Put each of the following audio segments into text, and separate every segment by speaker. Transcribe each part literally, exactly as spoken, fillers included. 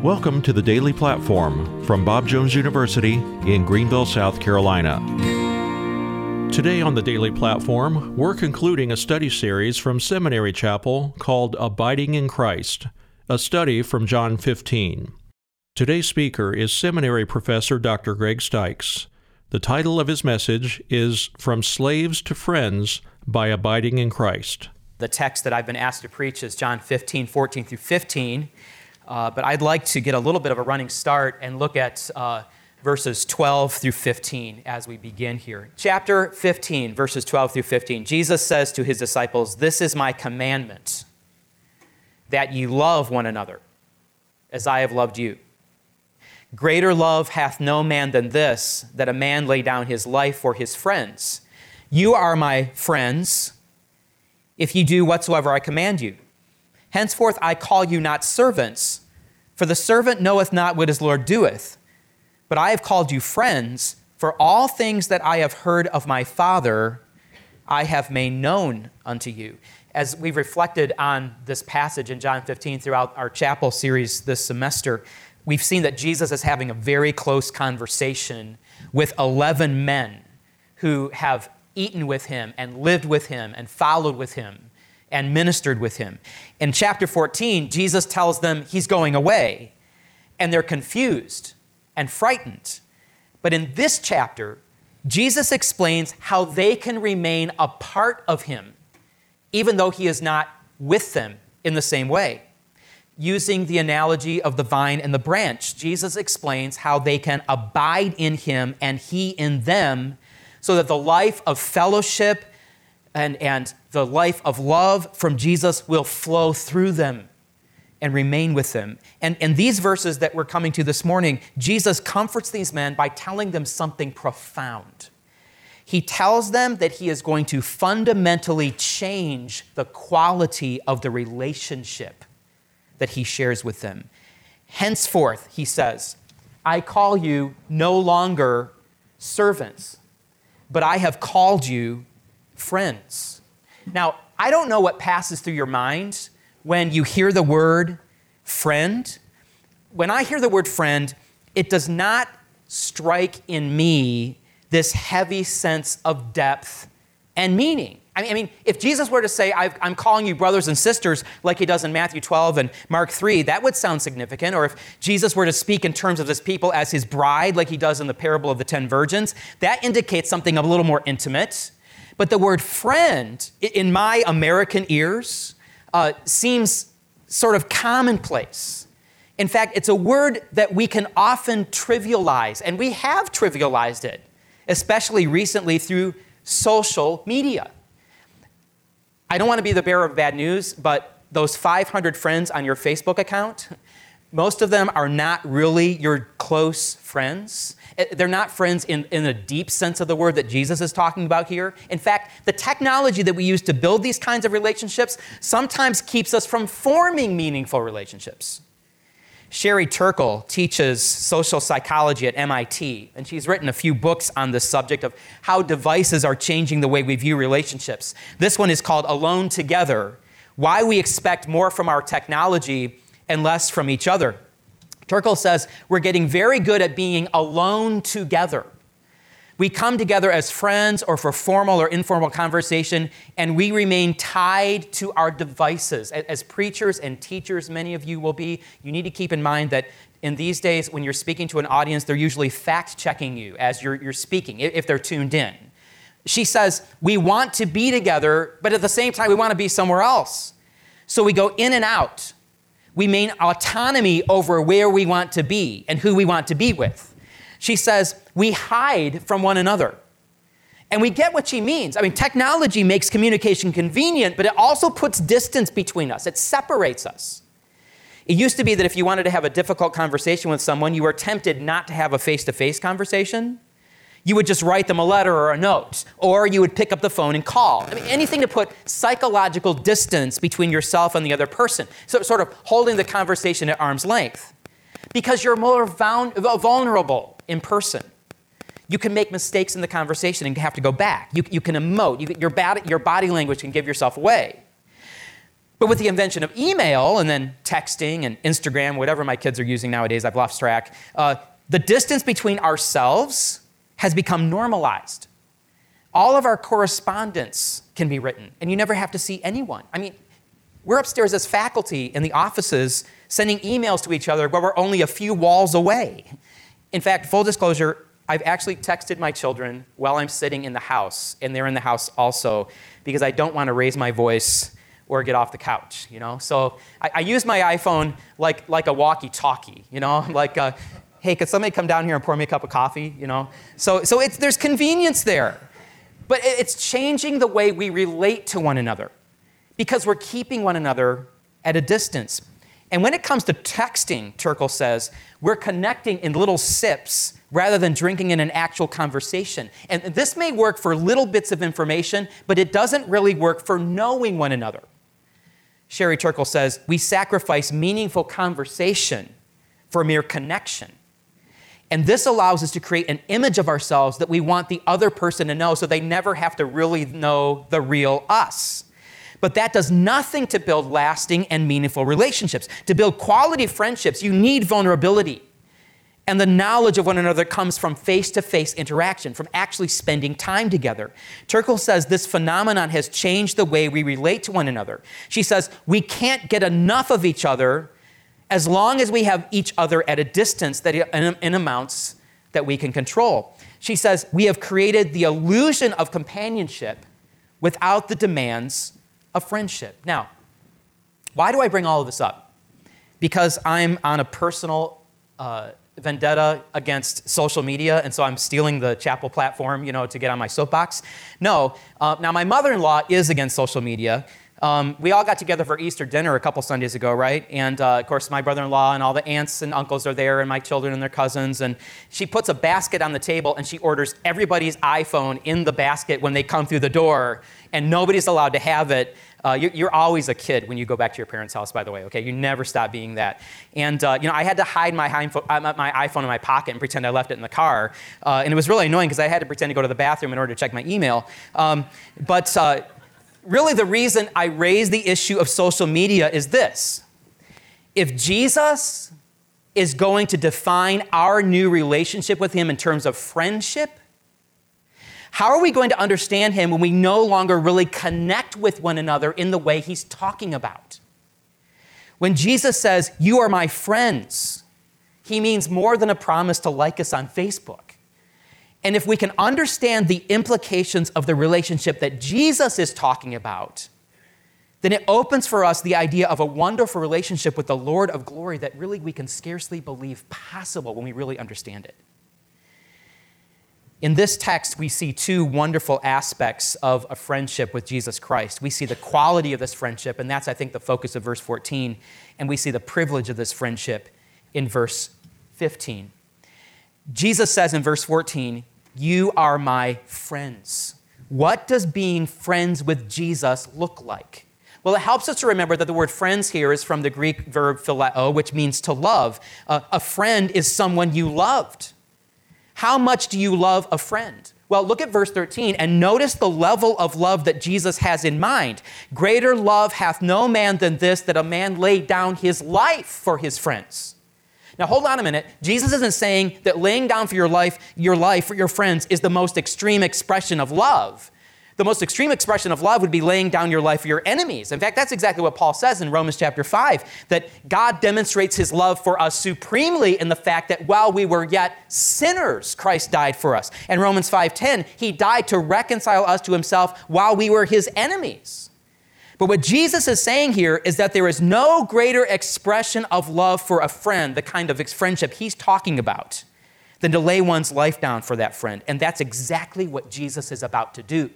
Speaker 1: Welcome to the Daily Platform from Bob Jones University in Greenville, South Carolina. Today on the Daily Platform, we're concluding a study series from Seminary Chapel called Abiding in Christ, a study from John fifteen. Today's speaker is Seminary Professor Doctor Greg Stykes. The title of his message is From Slaves to Friends by Abiding in Christ.
Speaker 2: The text that I've been asked to preach is John fifteen, fourteen through fifteen. Uh, but I'd like to get a little bit of a running start and look at uh, verses twelve through fifteen as we begin here. Chapter fifteen, verses twelve through fifteen. Jesus says to his disciples, "This is my commandment, that ye love one another, as I have loved you. Greater love hath no man than this, that a man lay down his life for his friends. You are my friends, if ye do whatsoever I command you. Henceforth I call you not servants, for the servant knoweth not what his Lord doeth. But I have called you friends, for all things that I have heard of my Father, I have made known unto you." As we've reflected on this passage in John fifteen throughout our chapel series this semester, we've seen that Jesus is having a very close conversation with eleven men who have eaten with him and lived with him and followed with him and ministered with him. In chapter fourteen, Jesus tells them he's going away, and they're confused and frightened. But in this chapter, Jesus explains how they can remain a part of him, even though he is not with them in the same way. Using the analogy of the vine and the branch, Jesus explains how they can abide in him and he in them, so that the life of fellowship and, and the life of love from Jesus will flow through them and remain with them. And in these verses that we're coming to this morning, Jesus comforts these men by telling them something profound. He tells them that he is going to fundamentally change the quality of the relationship that he shares with them. Henceforth, he says, I call you no longer servants, but I have called you friends. Now, I don't know what passes through your mind when you hear the word friend. When I hear the word friend, it does not strike in me this heavy sense of depth and meaning. I mean, I mean if Jesus were to say, I've, I'm calling you brothers and sisters, like he does in Matthew twelve and Mark three, that would sound significant. Or if Jesus were to speak in terms of his people as his bride, like he does in the parable of the ten virgins, that indicates something a little more intimate. But the word friend, in my American ears, uh, seems sort of commonplace. In fact, it's a word that we can often trivialize, and we have trivialized it, especially recently through social media. I don't want to be the bearer of bad news, but those five hundred friends on your Facebook account, most of them are not really your close friends. They're not friends in, in a deep sense of the word that Jesus is talking about here. In fact, the technology that we use to build these kinds of relationships sometimes keeps us from forming meaningful relationships. Sherry Turkle teaches social psychology at M I T, and she's written a few books on this subject of how devices are changing the way we view relationships. This one is called Alone Together: Why We Expect More from Our Technology and Less from Each Other. Turkle says we're getting very good at being alone together. We come together as friends or for formal or informal conversation, and we remain tied to our devices. As preachers and teachers, many of you will be, you need to keep in mind that in these days, when you're speaking to an audience, they're usually fact-checking you as you're, you're speaking, if they're tuned in. She says, we want to be together, but at the same time, we want to be somewhere else. So we go in and out. We maintain autonomy over where we want to be and who we want to be with. She says, we hide from one another. And we get what she means. I mean, technology makes communication convenient, but it also puts distance between us. It separates us. It used to be that if you wanted to have a difficult conversation with someone, you were tempted not to have a face-to-face conversation. You would just write them a letter or a note, or you would pick up the phone and call. I mean, anything to put psychological distance between yourself and the other person, so sort of holding the conversation at arm's length. Because you're more vulnerable in person. You can make mistakes in the conversation and have to go back. You, you can emote. You, your, body, your body language can give yourself away. But with the invention of email and then texting and Instagram, whatever my kids are using nowadays, I've lost track, uh, the distance between ourselves has become normalized. All of our correspondence can be written, and you never have to see anyone. I mean, we're upstairs as faculty in the offices sending emails to each other while we're only a few walls away. In fact, full disclosure, I've actually texted my children while I'm sitting in the house, and they're in the house also, because I don't want to raise my voice or get off the couch, you know? So I, I use my iPhone like, like a walkie-talkie, you know? Like, uh, hey, could somebody come down here and pour me a cup of coffee, you know? So, so it's, there's convenience there. But it's changing the way we relate to one another because we're keeping one another at a distance. And when it comes to texting, Turkle says, we're connecting in little sips rather than drinking in an actual conversation. And this may work for little bits of information, but it doesn't really work for knowing one another. Sherry Turkle says, we sacrifice meaningful conversation for mere connection. And this allows us to create an image of ourselves that we want the other person to know so they never have to really know the real us. But that does nothing to build lasting and meaningful relationships. To build quality friendships, you need vulnerability. And the knowledge of one another comes from face-to-face interaction, from actually spending time together. Turkle says this phenomenon has changed the way we relate to one another. She says, we can't get enough of each other as long as we have each other at a distance that in, in amounts that we can control. She says, we have created the illusion of companionship without the demands of friendship. Now, why do I bring all of this up? Because I'm on a personal uh, vendetta against social media, and so I'm stealing the chapel platform, you know, to get on my soapbox? No. Uh, now, my mother-in-law is against social media. Um, we all got together for Easter dinner a couple Sundays ago, right? And uh, of course, my brother-in-law and all the aunts and uncles are there, and my children and their cousins. And she puts a basket on the table, and she orders everybody's iPhone in the basket when they come through the door, and nobody's allowed to have it. Uh, you're, you're always a kid when you go back to your parents' house, by the way, okay? You never stop being that. And, uh, you know, I had to hide my, my iPhone in my pocket and pretend I left it in the car. Uh, and it was really annoying because I had to pretend to go to the bathroom in order to check my email. Um, but... Uh, Really, the reason I raise the issue of social media is this. If Jesus is going to define our new relationship with him in terms of friendship, how are we going to understand him when we no longer really connect with one another in the way he's talking about? When Jesus says, you are my friends, he means more than a promise to like us on Facebook. And if we can understand the implications of the relationship that Jesus is talking about, then it opens for us the idea of a wonderful relationship with the Lord of glory that really we can scarcely believe possible when we really understand it. In this text, we see two wonderful aspects of a friendship with Jesus Christ. We see the quality of this friendship, and that's, I think, the focus of verse fourteen. And we see the privilege of this friendship in verse fifteen. Jesus says in verse fourteen, you are my friends. What does being friends with Jesus look like? Well, it helps us to remember that the word friends here is from the Greek verb phileo, which means to love. Uh, a friend is someone you loved. How much do you love a friend? Well, look at verse thirteen and notice the level of love that Jesus has in mind. Greater love hath no man than this, that a man lay down his life for his friends. Now, hold on a minute. Jesus isn't saying that laying down for your life, your life for your friends is the most extreme expression of love. The most extreme expression of love would be laying down your life for your enemies. In fact, that's exactly what Paul says in Romans chapter five, that God demonstrates his love for us supremely in the fact that while we were yet sinners, Christ died for us. And Romans five ten, he died to reconcile us to himself while we were his enemies. But what Jesus is saying here is that there is no greater expression of love for a friend, the kind of friendship he's talking about, than to lay one's life down for that friend. And that's exactly what Jesus is about to do.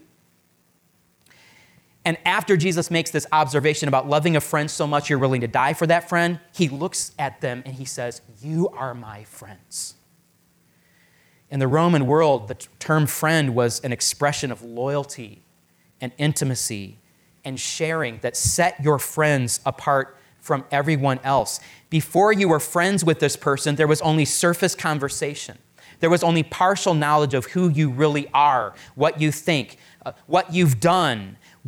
Speaker 2: And after Jesus makes this observation about loving a friend so much you're willing to die for that friend, he looks at them and he says, you are my friends. In the Roman world, the term friend was an expression of loyalty and intimacy and sharing that set your friends apart from everyone else. Before you were friends with this person, there was only surface conversation. There was only partial knowledge of who you really are, what you think, uh, what you've done,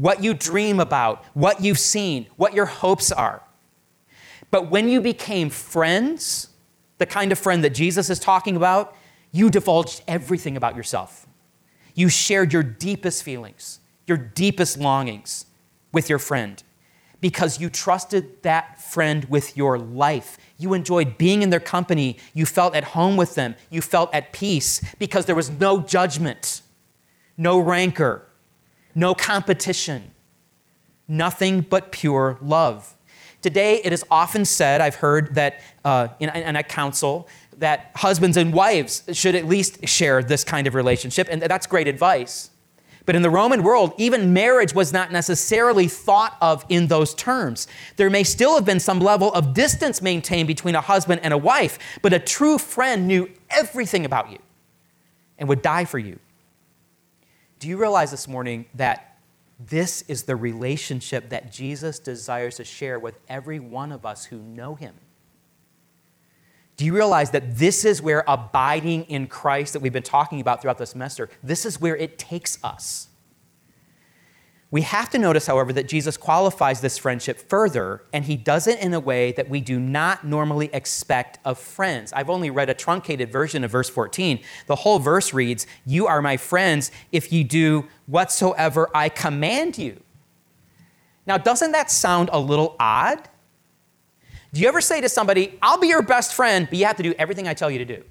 Speaker 2: what you dream about, what you've seen, what your hopes are. But when you became friends, the kind of friend that Jesus is talking about, you divulged everything about yourself. You shared your deepest feelings, your deepest longings with your friend because you trusted that friend with your life. You enjoyed being in their company. You felt at home with them. You felt at peace because there was no judgment, no rancor, no competition, nothing but pure love. Today, it is often said, I've heard that uh, in, in a council, that husbands and wives should at least share this kind of relationship, and that's great advice. But in the Roman world, even marriage was not necessarily thought of in those terms. There may still have been some level of distance maintained between a husband and a wife, but a true friend knew everything about you and would die for you. Do you realize this morning that this is the relationship that Jesus desires to share with every one of us who know him? Do you realize that this is where abiding in Christ that we've been talking about throughout the semester, this is where it takes us? We have to notice, however, that Jesus qualifies this friendship further, and he does it in a way that we do not normally expect of friends. I've only read a truncated version of verse fourteen. The whole verse reads, "You are my friends if you do whatsoever I command you." Now, doesn't that sound a little odd? Do you ever say to somebody, "I'll be your best friend, but you have to do everything I tell you to do"?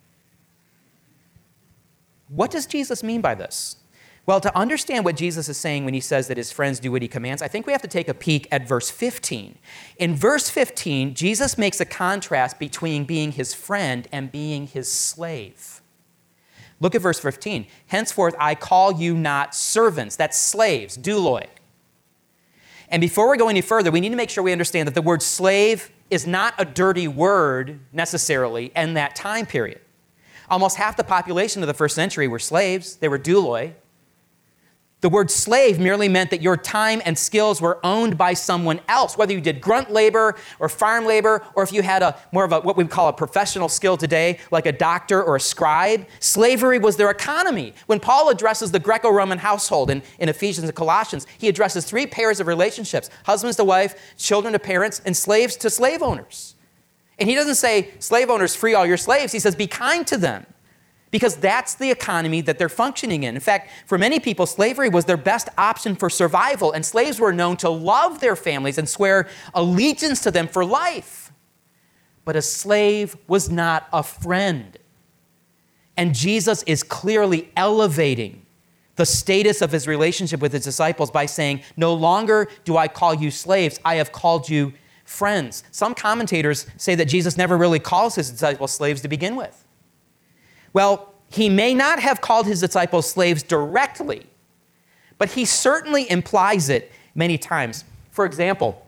Speaker 2: What does Jesus mean by this? Well, to understand what Jesus is saying when he says that his friends do what he commands, I think we have to take a peek at verse fifteen. In verse fifteen, Jesus makes a contrast between being his friend and being his slave. Look at verse fifteen. "Henceforth I call you not servants," that's slaves, douloi. And before we go any further, we need to make sure we understand that the word slave is not a dirty word necessarily in that time period. Almost half the population of the first century were slaves. They were douloi. The word slave merely meant that your time and skills were owned by someone else, whether you did grunt labor or farm labor, or if you had a more of a what we call a professional skill today, like a doctor or a scribe. Slavery was their economy. When Paul addresses the Greco-Roman household in, in Ephesians and Colossians, he addresses three pairs of relationships: husbands to wife, children to parents, and slaves to slave owners. And he doesn't say, slave owners, free all your slaves. He says, be kind to them, because that's the economy that they're functioning in. In fact, for many people, slavery was their best option for survival, and slaves were known to love their families and swear allegiance to them for life. But a slave was not a friend. And Jesus is clearly elevating the status of his relationship with his disciples by saying, "No longer do I call you slaves, I have called you friends." Some commentators say that Jesus never really calls his disciples slaves to begin with. Well, he may not have called his disciples slaves directly, but he certainly implies it many times. For example,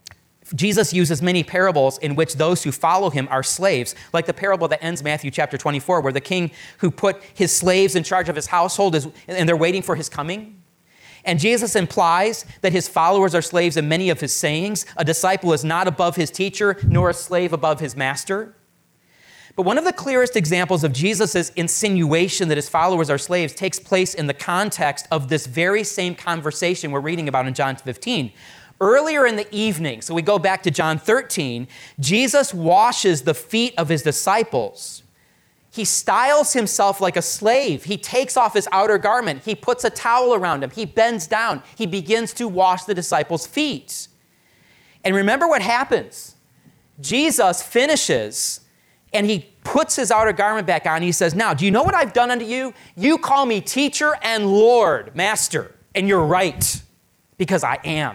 Speaker 2: Jesus uses many parables in which those who follow him are slaves, like the parable that ends Matthew chapter twenty-four, where the king who put his slaves in charge of his household is, and they're waiting for his coming. And Jesus implies that his followers are slaves in many of his sayings. A disciple is not above his teacher, nor a slave above his master. But one of the clearest examples of Jesus' insinuation that his followers are slaves takes place in the context of this very same conversation we're reading about in John fifteen. Earlier in the evening, so we go back to John thirteen, Jesus washes the feet of his disciples. He styles himself like a slave. He takes off his outer garment. He puts a towel around him. He bends down. He begins to wash the disciples' feet. And remember what happens. Jesus finishes, and he puts his outer garment back on. He says, "Now, do you know what I've done unto you? You call me teacher and Lord, master, and you're right, because I am.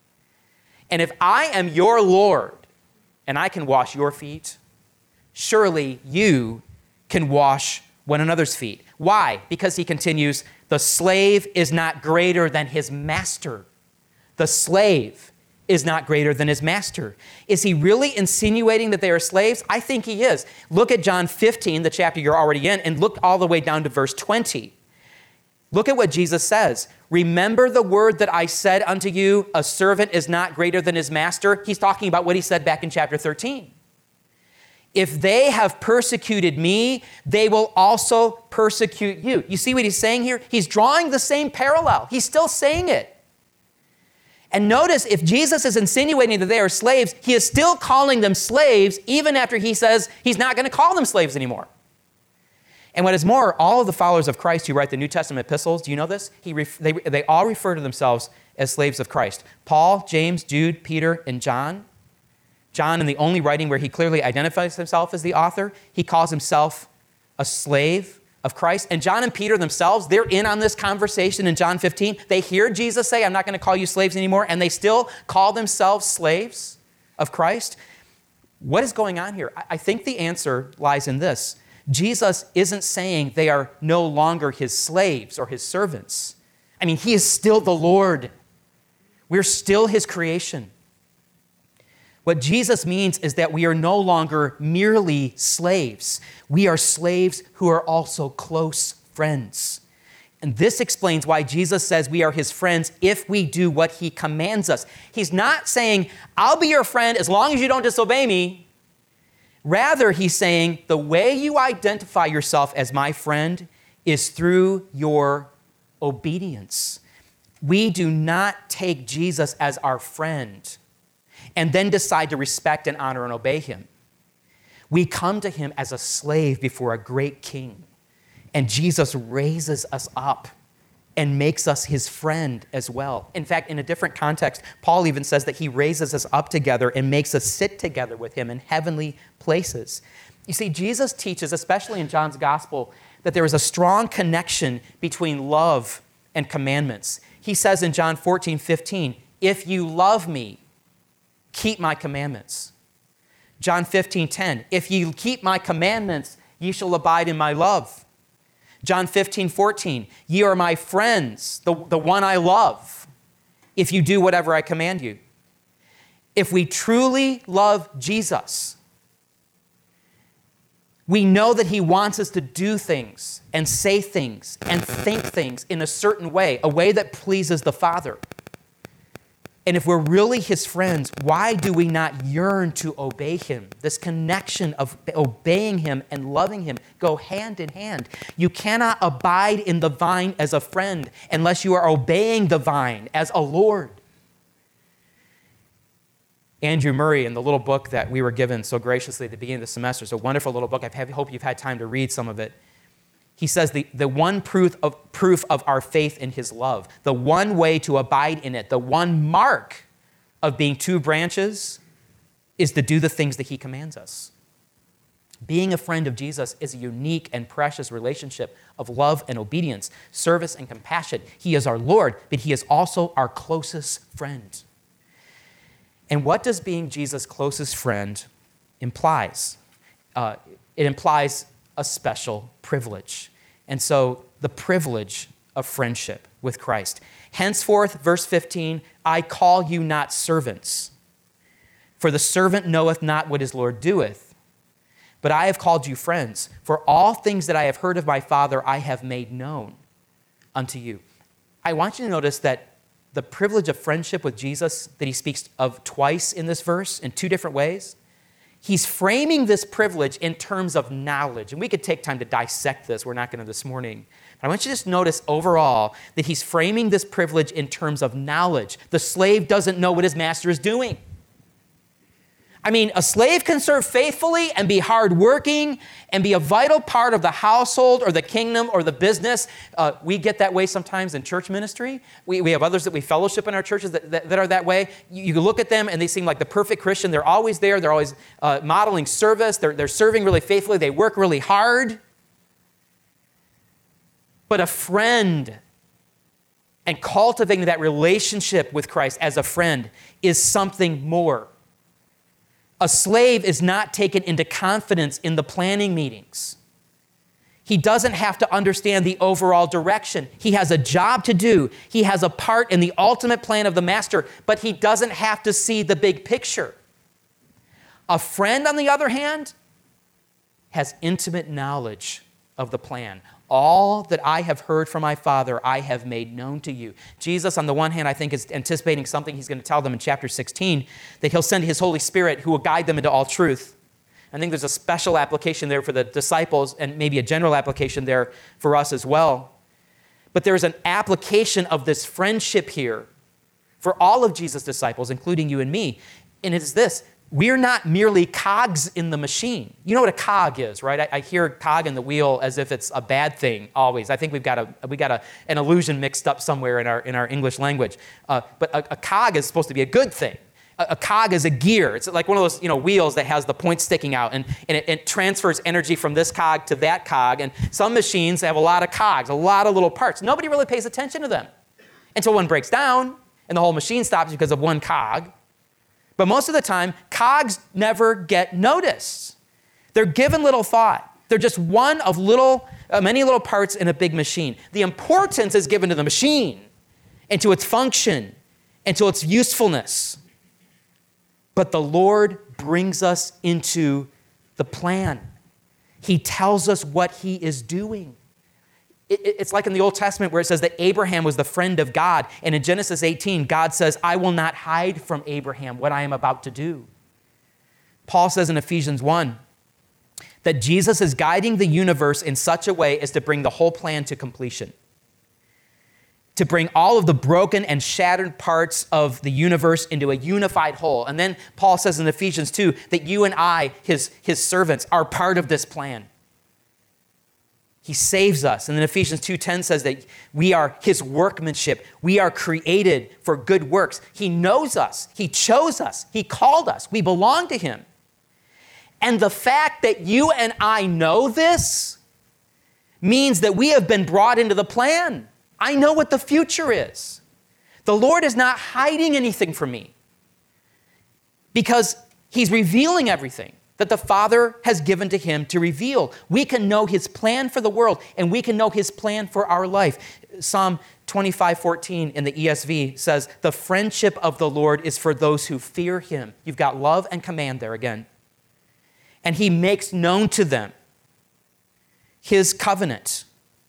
Speaker 2: And if I am your Lord, and I can wash your feet, surely you can wash one another's feet." Why? Because he continues, the slave is not greater than his master. The slave is not greater than his master. Is he really insinuating that they are slaves? I think he is. Look at John fifteen, the chapter you're already in, and look all the way down to verse twenty. Look at what Jesus says. "Remember the word that I said unto you, a servant is not greater than his master." He's talking about what he said back in chapter thirteen. "If they have persecuted me, they will also persecute you." You see what he's saying here? He's drawing the same parallel. He's still saying it. And notice, if Jesus is insinuating that they are slaves, he is still calling them slaves even after he says he's not going to call them slaves anymore. And what is more, all of the followers of Christ who write the New Testament epistles, do you know this? He ref- they, they all refer to themselves as slaves of Christ. Paul, James, Jude, Peter, and John. John, in the only writing where he clearly identifies himself as the author, he calls himself a slave of Christ. And John and Peter themselves, they're in on this conversation in John fifteen. They hear Jesus say, I'm not going to call you slaves anymore, and they still call themselves slaves of Christ. What is going on here? I think the answer lies in this. Jesus isn't saying they are no longer his slaves or his servants. I mean, he is still the Lord. We're still his creation. What Jesus means is that we are no longer merely slaves. We are slaves who are also close friends. And this explains why Jesus says we are his friends if we do what he commands us. He's not saying, I'll be your friend as long as you don't disobey me. Rather, he's saying the way you identify yourself as my friend is through your obedience. We do not take Jesus as our friend and then decide to respect and honor and obey him. We come to him as a slave before a great king, and Jesus raises us up and makes us his friend as well. In fact, in a different context, Paul even says that he raises us up together and makes us sit together with him in heavenly places. You see, Jesus teaches, especially in John's gospel, that there is a strong connection between love and commandments. He says in John fourteen fifteen, if you love me, keep my commandments. John fifteen ten, if you keep my commandments, ye shall abide in my love. John fifteen fourteen, ye are my friends, the, the one I love, if you do whatever I command you. If we truly love Jesus, we know that he wants us to do things and say things and think things in a certain way, a way that pleases the Father. And if we're really his friends, why do we not yearn to obey him? This connection of obeying him and loving him go hand in hand. You cannot abide in the vine as a friend unless you are obeying the vine as a Lord. Andrew Murray, in the little book that we were given so graciously at the beginning of the semester, it's a wonderful little book. I hope you've had time to read some of it. He says the, the one proof of, proof of our faith in his love, the one way to abide in it, the one mark of being two branches is to do the things that he commands us. Being a friend of Jesus is a unique and precious relationship of love and obedience, service and compassion. He is our Lord, but he is also our closest friend. And what does being Jesus' closest friend implies? Uh, it implies a special privilege. And so the privilege of friendship with Christ. Henceforth, verse fifteen, I call you not servants, for the servant knoweth not what his Lord doeth. But I have called you friends, for all things that I have heard of my Father I have made known unto you. I want you to notice that the privilege of friendship with Jesus that he speaks of twice in this verse in two different ways, he's framing this privilege in terms of knowledge. And we could take time to dissect this. We're not going to this morning. But I want you to just notice overall that he's framing this privilege in terms of knowledge. The slave doesn't know what his master is doing. I mean, a slave can serve faithfully and be hardworking and be a vital part of the household or the kingdom or the business. Uh, we get that way sometimes in church ministry. We, we have others that we fellowship in our churches that, that, that are that way. You, you look at them and they seem like the perfect Christian. They're always there. They're always uh, modeling service. They're, they're serving really faithfully. They work really hard. But a friend and cultivating that relationship with Christ as a friend is something more. A slave is not taken into confidence in the planning meetings. He doesn't have to understand the overall direction. He has a job to do. He has a part in the ultimate plan of the master, but he doesn't have to see the big picture. A friend, on the other hand, has intimate knowledge of the plan. All that I have heard from my Father, I have made known to you. Jesus, on the one hand, I think is anticipating something he's going to tell them in chapter sixteen, that he'll send his Holy Spirit who will guide them into all truth. I think there's a special application there for the disciples and maybe a general application there for us as well. But there's an application of this friendship here for all of Jesus' disciples, including you and me. And it's this: we're not merely cogs in the machine. You know what a cog is, right? I, I hear cog in the wheel as if it's a bad thing always. I think we've got a we got a, an illusion mixed up somewhere in our in our English language. Uh, but a, a cog is supposed to be a good thing. A, a cog is a gear. It's like one of those you know wheels that has the points sticking out, and, and it, it transfers energy from this cog to that cog. And some machines have a lot of cogs, a lot of little parts. Nobody really pays attention to them until one breaks down and the whole machine stops because of one cog. But most of the time, cogs never get noticed. They're given little thought. They're just one of little, uh, many little parts in a big machine. The importance is given to the machine and to its function and to its usefulness. But the Lord brings us into the plan. He tells us what he is doing. It's like in the Old Testament where it says that Abraham was the friend of God. And in Genesis eighteen, God says, I will not hide from Abraham what I am about to do. Paul says in Ephesians one that Jesus is guiding the universe in such a way as to bring the whole plan to completion. To bring all of the broken and shattered parts of the universe into a unified whole. And then Paul says in Ephesians two that you and I, his, his servants, are part of this plan. He saves us. And then Ephesians two ten says that we are his workmanship. We are created for good works. He knows us. He chose us. He called us. We belong to him. And the fact that you and I know this means that we have been brought into the plan. I know what the future is. The Lord is not hiding anything from me because he's revealing everything that the Father has given to him to reveal. We can know his plan for the world, and we can know his plan for our life. Psalm twenty-five fourteen in the E S V says, the friendship of the Lord is for those who fear him. You've got love and command there again. And he makes known to them his covenant.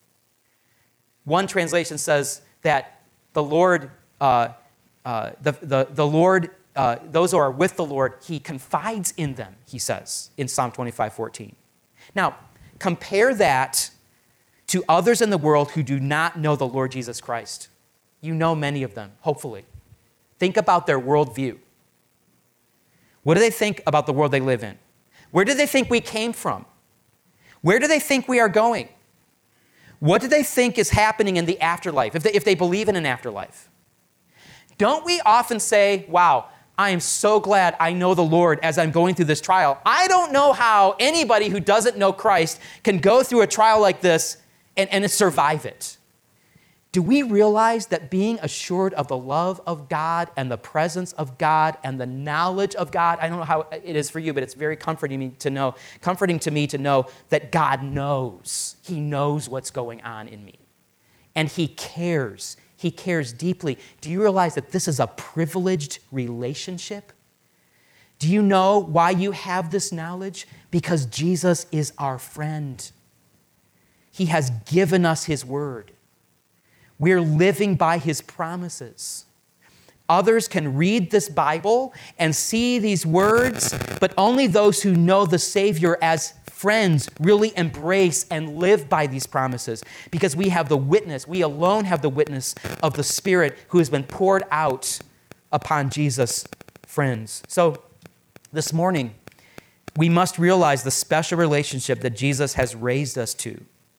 Speaker 2: One translation says that the Lord, uh, uh, the, the, the Lord Uh, those who are with the Lord, he confides in them, he says in Psalm twenty-five fourteen. Now, compare that to others in the world who do not know the Lord Jesus Christ. You know many of them, hopefully. Think about their worldview. What do they think about the world they live in? Where do they think we came from? Where do they think we are going? What do they think is happening in the afterlife, if they, if they believe in an afterlife? Don't we often say, wow, I am so glad I know the Lord as I'm going through this trial. I don't know how anybody who doesn't know Christ can go through a trial like this and, and survive it. Do we realize that being assured of the love of God and the presence of God and the knowledge of God, I don't know how it is for you, but it's very comforting me to know, comforting to me to know that God knows. He knows what's going on in me. And he cares. He cares deeply. Do you realize that this is a privileged relationship? Do you know why you have this knowledge? Because Jesus is our friend. He has given us his word. We're living by his promises. Others can read this Bible and see these words, but only those who know the Savior as friends really embrace and live by these promises, because we have the witness, we alone have the witness of the Spirit who has been poured out upon Jesus' friends. So this morning, we must realize the special relationship that Jesus has raised us to.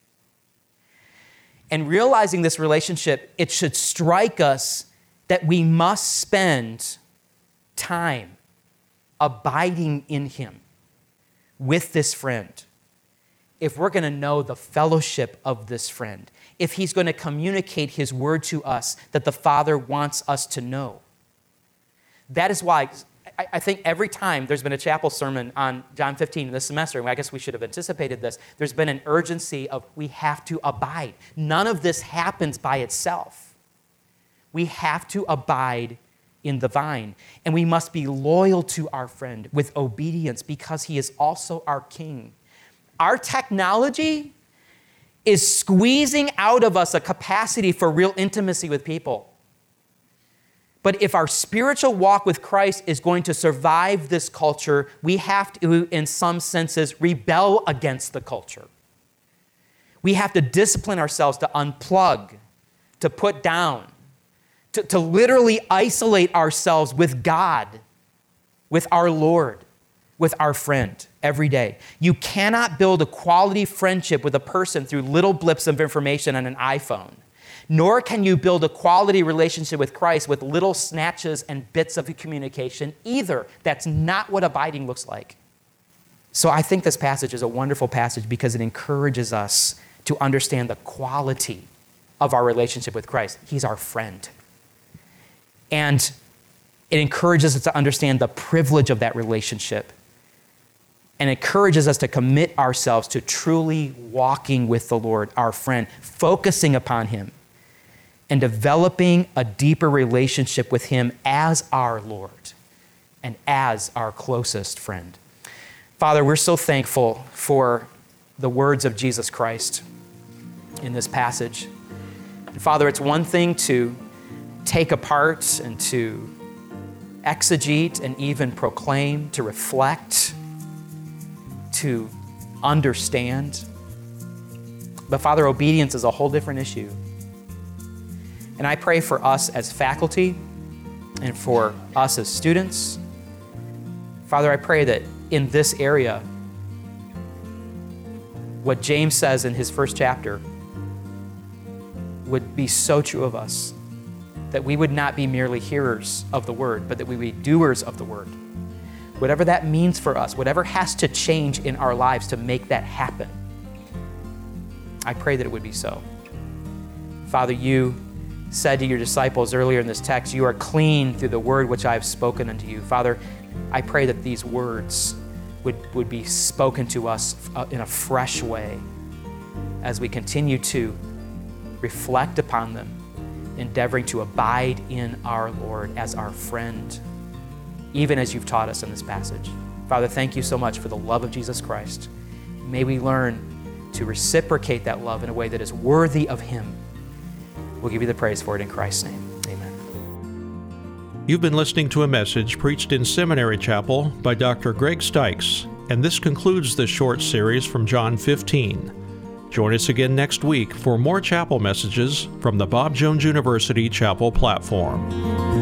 Speaker 2: And realizing this relationship, it should strike us that we must spend time abiding in him with this friend if we're going to know the fellowship of this friend, if he's going to communicate his word to us that the Father wants us to know. That is why I, I think every time there's been a chapel sermon on John fifteen this semester, and I guess we should have anticipated this, there's been an urgency of we have to abide. None of this happens by itself. We have to abide in the vine, and we must be loyal to our friend with obedience because he is also our king. Our technology is squeezing out of us a capacity for real intimacy with people. But if our spiritual walk with Christ is going to survive this culture, we have to, in some senses, rebel against the culture. We have to discipline ourselves to unplug, to put down, to, to literally isolate ourselves with God, with our Lord, with our friend every day. You cannot build a quality friendship with a person through little blips of information on an iPhone, nor can you build a quality relationship with Christ with little snatches and bits of communication either. That's not what abiding looks like. So I think this passage is a wonderful passage because it encourages us to understand the quality of our relationship with Christ. He's our friend. And it encourages us to understand the privilege of that relationship and encourages us to commit ourselves to truly walking with the Lord, our friend, focusing upon him and developing a deeper relationship with him as our Lord and as our closest friend. Father, we're so thankful for the words of Jesus Christ in this passage. And Father, it's one thing to take apart and to exegete and even proclaim, to reflect, to understand. But Father, obedience is a whole different issue. And I pray for us as faculty and for us as students. Father, I pray that in this area, what James says in his first chapter would be so true of us, that we would not be merely hearers of the word, but that we would be doers of the word. Whatever that means for us, whatever has to change in our lives to make that happen, I pray that it would be so. Father, you said to your disciples earlier in this text, you are clean through the word which I have spoken unto you. Father, I pray that these words would, would be spoken to us in a fresh way as we continue to reflect upon them, endeavoring to abide in our Lord as our friend, even as you've taught us in this passage. Father, thank you so much for the love of Jesus Christ. May we learn to reciprocate that love in a way that is worthy of him. We'll give you the praise for it in Christ's name. Amen.
Speaker 1: You've been listening to a message preached in Seminary Chapel by Doctor Greg Stykes, and this concludes this short series from John fifteen. Join us again next week for more chapel messages from the Bob Jones University Chapel platform.